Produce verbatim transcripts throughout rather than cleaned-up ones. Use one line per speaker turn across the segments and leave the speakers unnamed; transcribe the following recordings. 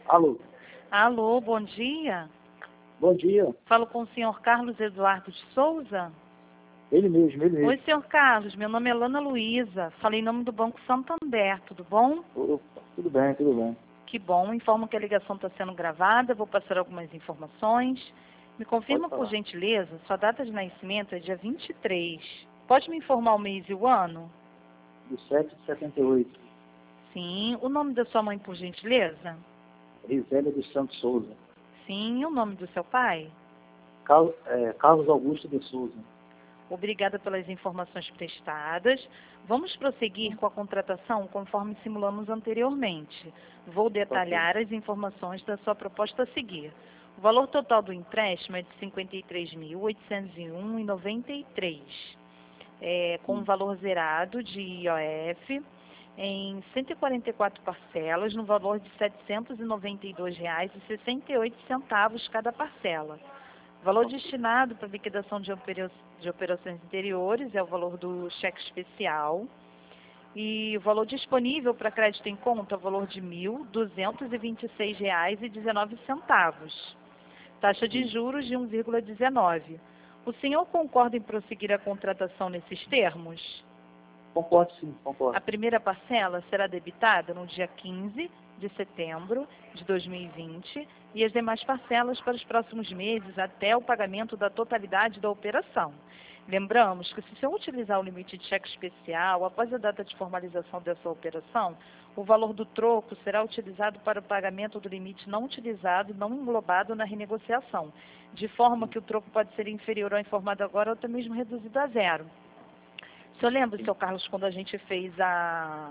Alô,
Alô, bom dia.
bom dia.
Falo com o senhor Carlos Eduardo de Souza.
Ele mesmo, ele mesmo.
Oi, senhor Carlos. Meu nome é Lana Luiza. Falei em nome do Banco Santander. Tudo bom?
Opa, tudo bem, tudo bem.
Que bom. Informo que a ligação está sendo gravada. Vou passar algumas informações. Me confirma,
Pode
por
falar.
gentileza, sua data de nascimento é dia vinte e três. Pode me informar o mês e o ano?
Do sete de setenta e oito.
Sim. O nome da sua mãe, por gentileza?
Risélia dos Santos Souza.
Sim. E o nome do seu pai?
Carlos, é, Carlos Augusto de Souza.
Obrigada pelas informações prestadas. Vamos prosseguir com a contratação conforme simulamos anteriormente. Vou detalhar as informações da sua proposta a seguir. O valor total do empréstimo é de cinquenta e três mil oitocentos e um reais e noventa e três centavos, é, com um valor zerado de I O F em cento e quarenta e quatro parcelas, no valor de setecentos e noventa e dois reais e sessenta e oito centavos cada parcela. O valor destinado para liquidação de, opera de operações anteriores é o valor do cheque especial. E o valor disponível para crédito em conta é o valor de mil duzentos e vinte e seis reais e dezenove centavos. Taxa de juros de um vírgula dezenove. O senhor concorda em prosseguir a contratação nesses termos?
Concordo sim,
A
concordo.
primeira parcela será debitada no dia quinze de setembro de dois mil e vinte e as demais parcelas para os próximos meses até o pagamento da totalidade da operação. Lembramos que se o senhor utilizar o limite de cheque especial após a data de formalização dessa operação, o valor do troco será utilizado para o pagamento do limite não utilizado, não englobado na renegociação, de forma que o troco pode ser inferior ao informado agora ou até mesmo reduzido a zero. O senhor lembra, seu Carlos, quando a gente fez a,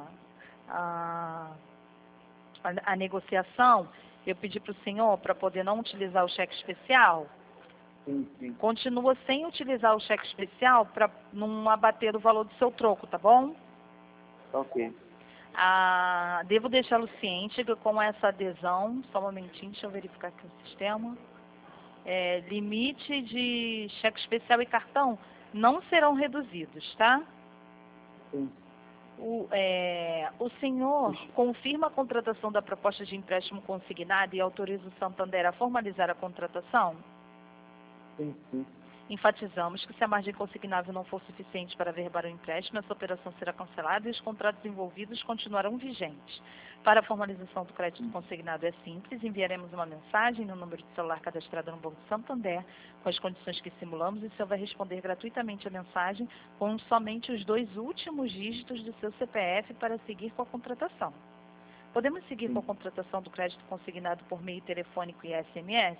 a, a, a negociação, eu pedi para o senhor para poder não utilizar o cheque especial?
Sim, sim.
Continua sem utilizar o cheque especial para não abater o valor do seu troco, tá bom?
Tá ok.
Ah, devo deixá-lo ciente que com essa adesão, só um momentinho, deixa eu verificar aqui o sistema. É, limite de cheque especial e cartão não serão reduzidos, tá?
Sim.
O, é, o senhor confirma a contratação da proposta de empréstimo consignado e autoriza o Santander a formalizar a contratação?
Sim, sim.
Enfatizamos que se a margem consignável não for suficiente para averbar o empréstimo, essa operação será cancelada e os contratos envolvidos continuarão vigentes. Para a formalização do crédito consignado é simples, enviaremos uma mensagem no número de celular cadastrado no Banco Santander, com as condições que simulamos, e o senhor vai responder gratuitamente a mensagem com somente os dois últimos dígitos do seu C P F para seguir com a contratação. Podemos seguir
Sim.
com a contratação do crédito consignado por meio telefônico e S M S?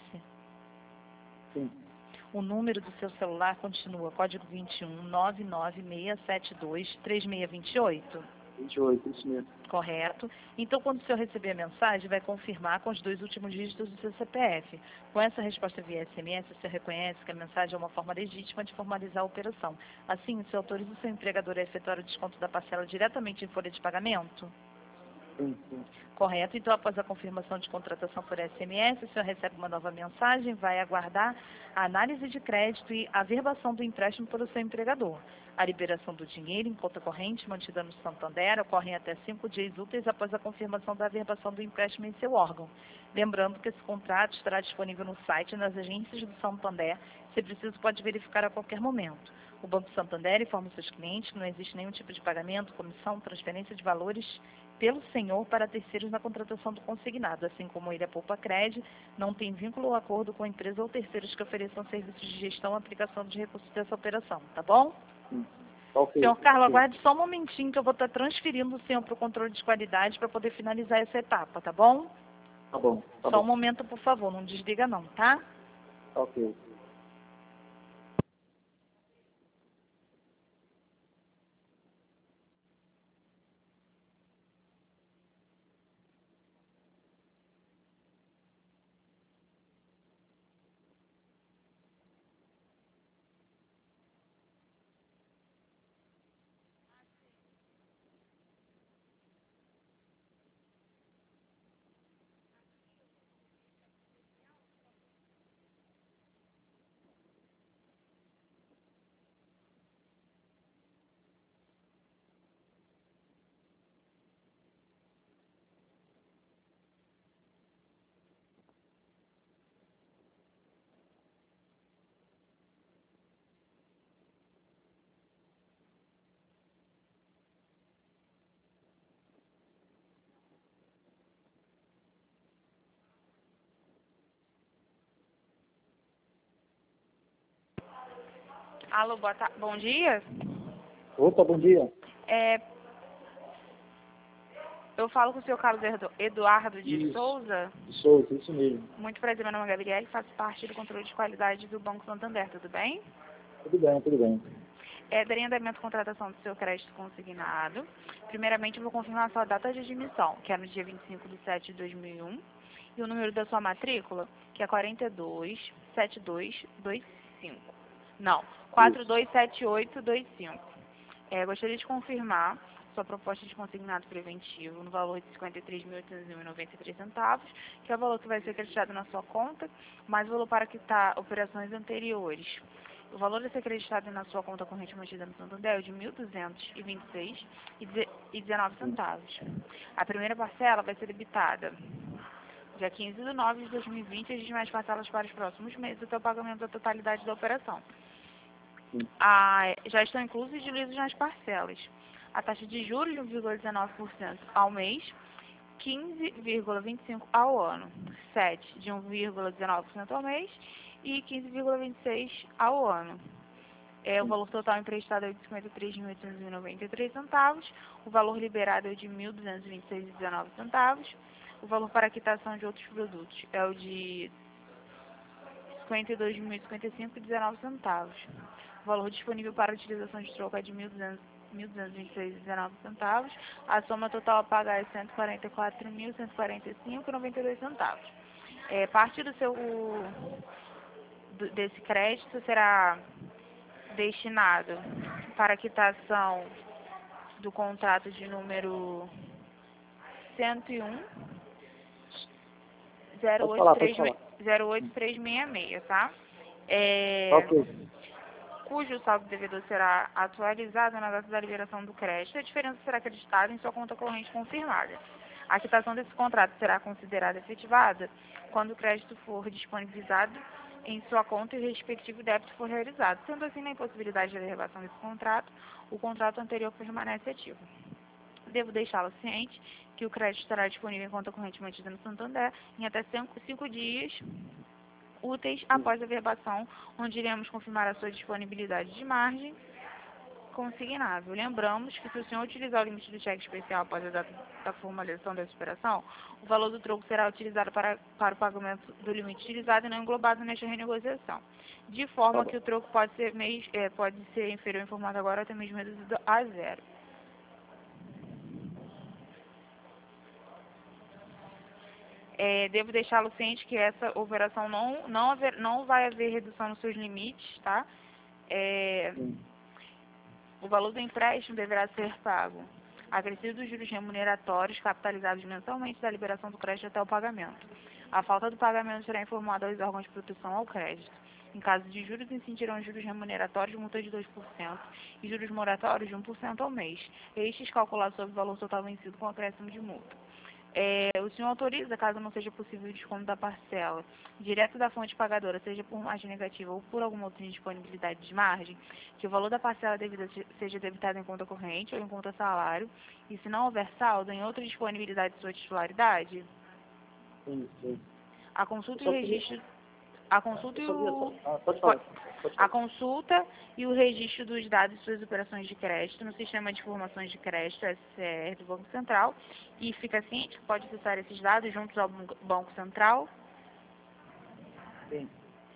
Sim.
O número do seu celular continua código vinte e um, nove nove seis sete dois, três seis dois oito.
vinte e oito, isso mesmo.
Correto. Então, quando o senhor receber a mensagem, vai confirmar com os dois últimos dígitos do seu C P F. Com essa resposta via S M S, o senhor reconhece que a mensagem é uma forma legítima de formalizar a operação. Assim, o senhor autoriza o seu empregador a efetuar o desconto da parcela diretamente em folha de pagamento?
Sim, sim.
Correto. Então, após a confirmação de contratação por S M S, o senhor recebe uma nova mensagem, vai aguardar a análise de crédito e a averbação do empréstimo pelo seu empregador. A liberação do dinheiro em conta corrente mantida no Santander ocorre em até cinco dias úteis após a confirmação da averbação do empréstimo em seu órgão. Lembrando que esse contrato estará disponível no site e nas agências do Santander. Se preciso, pode verificar a qualquer momento. O Banco Santander informa seus clientes que não existe nenhum tipo de pagamento, comissão, transferência de valores pelo senhor para terceiros na contratação do consignado, assim como ele é Poupa Cred, não tem vínculo ou acordo com a empresa ou terceiros que ofereçam serviços de gestão ou aplicação de recursos dessa operação, tá bom?
Sim. Tá ok.
Senhor Carlos,
Ok.
aguarde só um momentinho que eu vou estar transferindo o senhor para o controle de qualidade para poder finalizar essa etapa, tá bom?
Tá bom, tá
Só um
bom.
momento, por favor, não desliga não, tá?
Tá ok.
Alô, boa ta... bom dia.
Opa, bom dia.
É, eu falo com o senhor Carlos Erdo- Eduardo de
Isso.
Souza.
Souza, isso mesmo.
Muito prazer, meu nome é Gabriele, faço parte do controle de qualidade do Banco Santander, tudo bem?
Tudo bem, tudo bem.
É, daria andamento à contratação do seu crédito consignado. Primeiramente, eu vou confirmar a sua data de admissão, que é no dia vinte e cinco de setembro de dois mil e um, e o número da sua matrícula, que é quarenta e dois, setenta e dois, vinte e cinco. Não, quatro dois sete oito dois cinco. É, gostaria de confirmar sua proposta de consignado preventivo no valor de cinquenta e três mil oitocentos e noventa e três centavos, que é o valor que vai ser acreditado na sua conta, mais o valor para quitar operações anteriores. O valor a ser acreditado na sua conta corrente mantida no Santander é de mil duzentos e vinte e seis reais e dezenove centavos. A primeira parcela vai ser debitada dia quinze de nove de dois mil e vinte e as demais parcelas para os próximos meses até o pagamento da totalidade da operação. Ah, já estão inclusos os diluídos nas parcelas. A taxa de juros de um vírgula dezenove por cento ao mês, quinze vírgula vinte e cinco por cento ao ano, sete de um vírgula dezenove por cento ao mês e quinze vírgula vinte e seis por cento ao ano. É, o valor total emprestado é de cinquenta e três mil oitocentos e noventa e três centavos, o valor liberado é de mil duzentos e vinte e seis reais e dezenove centavos, o valor para quitação de outros produtos é o de cinquenta e dois mil e cinquenta e cinco reais e dezenove centavos. O valor disponível para utilização de troco é de mil duzentos e vinte e seis reais e dezenove centavos. A soma total a pagar é cento e quarenta e quatro mil cento e quarenta e cinco reais e noventa e dois centavos. É, parte do seu do, desse crédito será destinado para a quitação do contrato de número cento e um zero
Pode falar,
oito
pode
três
falar.
zero oito três seis seis, tá? É,
Ok.
cujo saldo devedor será atualizado na data da liberação do crédito, a diferença será acreditada em sua conta corrente confirmada. A quitação desse contrato será considerada efetivada quando o crédito for disponibilizado em sua conta e o respectivo débito for realizado. Sendo assim, na impossibilidade de renovação desse contrato, o contrato anterior permanece ativo. Devo deixá-lo ciente que o crédito estará disponível em conta corrente mantida no Santander em até cinco, cinco dias úteis após a verbação, onde iremos confirmar a sua disponibilidade de margem consignável. Lembramos que se o senhor utilizar o limite do cheque especial após a data da formalização dessa operação, o valor do troco será utilizado para, para o pagamento do limite utilizado e não englobado nesta renegociação, de forma
Tá
que
bom.
o troco pode ser, meios, é, pode ser inferior em formato agora até mesmo reduzido a zero. É, devo deixá-lo ciente que essa operação não, não, haver, não vai haver redução nos seus limites, tá? É,
Sim.
o valor do empréstimo deverá ser pago acrescido dos juros remuneratórios capitalizados mensalmente da liberação do crédito até o pagamento. A falta do pagamento será informada aos órgãos de proteção ao crédito. Em caso de juros, incidirão juros remuneratórios, multa de dois por cento e juros moratórios de um por cento ao mês. Estes calculados sobre o valor total vencido com acréscimo de multa. É, o senhor autoriza, caso não seja possível o desconto da parcela, direto da fonte pagadora, seja por margem negativa ou por alguma outra indisponibilidade de margem, que o valor da parcela devida seja debitado em conta corrente ou em conta salário, e se não houver saldo, em outra disponibilidade de sua titularidade?
Sim, sim.
A consulta e
Eu
o
só queria-
registro... A consulta
Eu
e
só queria
o...
só- ah, pode falar. Pode
A
falar.
consulta e o registro dos dados de suas operações de crédito no Sistema de Informações de Crédito, S C R, do Banco Central, e fica ciente que pode acessar esses dados juntos ao Banco Central.
Sim,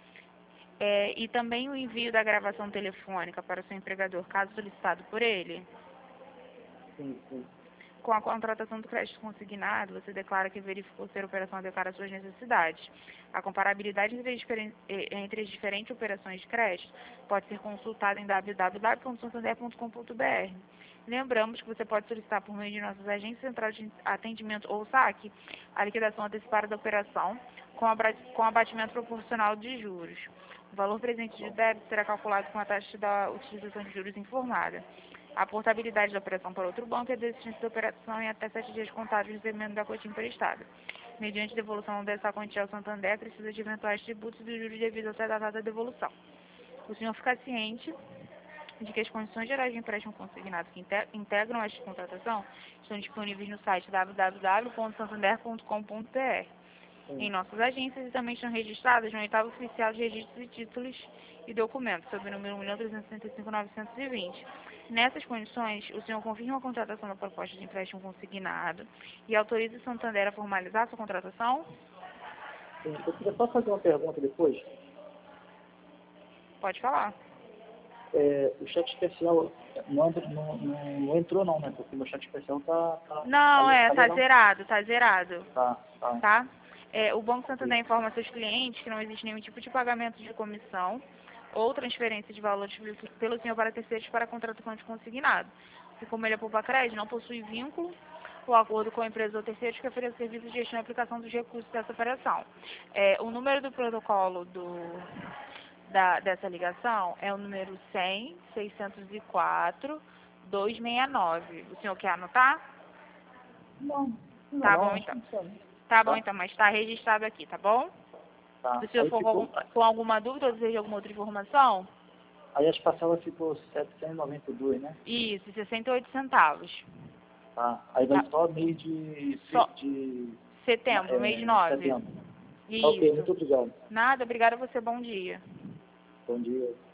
É, e também o envio da gravação telefônica para o seu empregador, caso solicitado por ele.
sim, sim.
Com a contratação do crédito consignado, você declara que verificou ser a operação adequada às suas necessidades. A comparabilidade entre as, diferen- eh, entre as diferentes operações de crédito pode ser consultada em w w w ponto santander ponto com ponto b r. Lembramos que você pode solicitar por meio de nossas agências centrais de atendimento ou saque a liquidação antecipada da operação com abra- com abatimento proporcional de juros. O valor presente de débito será calculado com a taxa da utilização de juros informada. A portabilidade da operação para outro banco é a desistência da operação em até sete dias contados do recebimento da quantia emprestada. Mediante devolução dessa quantia ao Santander, precisa de eventuais tributos e dos juros devidos até a data da devolução. O senhor fica ciente de que as condições gerais de empréstimo consignado que integram esta contratação estão disponíveis no site w w w ponto santander ponto com ponto b r.
sim.
em nossas agências e também estão registradas no oitavo oficial de registros de títulos e documentos, sob o número um milhão trezentos e sessenta e cinco mil novecentos e vinte. Nessas condições, o senhor confirma a contratação da proposta de empréstimo consignado e autoriza o Santander a formalizar sua contratação?
Sim. Eu queria só fazer uma pergunta depois.
Pode falar.
É, o chat especial não, entra- não, não, não entrou não, né? Porque meu chat especial tá... tá
Não,
tá,
é,
tá
tá
legal.
zerado, tá zerado,
Tá, tá.
tá? É, o Banco Santander informa seus clientes que não existe nenhum tipo de pagamento de comissão ou transferência de valores pelo pelo senhor para terceiros para a contratação de consignado. Se como ele é poupa crédito, não possui vínculo ou acordo com a empresa ou terceiros que ofereça serviços de gestão e aplicação dos recursos dessa operação. É, o número do protocolo do, da, dessa ligação é o número cem, seiscentos e quatro, duzentos e sessenta e nove. O senhor quer anotar?
Não, não,
Tá
não,
bom,
acho
então.
que não precisa.
Tá bom,
Tá?
então, mas está registrado aqui, tá bom?
Tá.
Se o senhor
Aí
for com, algum-
ficou...
com alguma dúvida ou deseja alguma outra informação,
Aí as parcelas ficou setecentos e noventa e dois, né?
isso, sessenta e oito centavos.
Tá. Aí vai
Tá.
só mês de...
Só
de
setembro,
é,
mês de nove.
setembro. Tá, ok, muito
Isso.
obrigado.
Nada, obrigada a você, bom dia.
Bom dia.